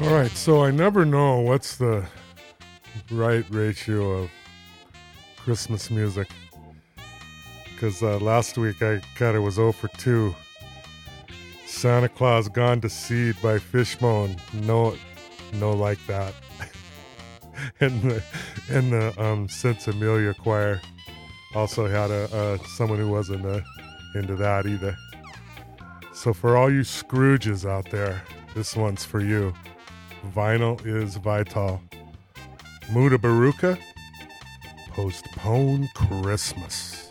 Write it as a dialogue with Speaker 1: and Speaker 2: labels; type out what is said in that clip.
Speaker 1: All right, so I never know what's the right ratio of Christmas music. Because last week I kind of was 0 for 2. Santa Claus Gone to Seed by Fishbone. No like that. and the Sense Amelia Choir also had someone who wasn't into that either. So for all you Scrooges out there, this one's for you. Vinyl is Vital. Muda Baruka, Postpone Christmas.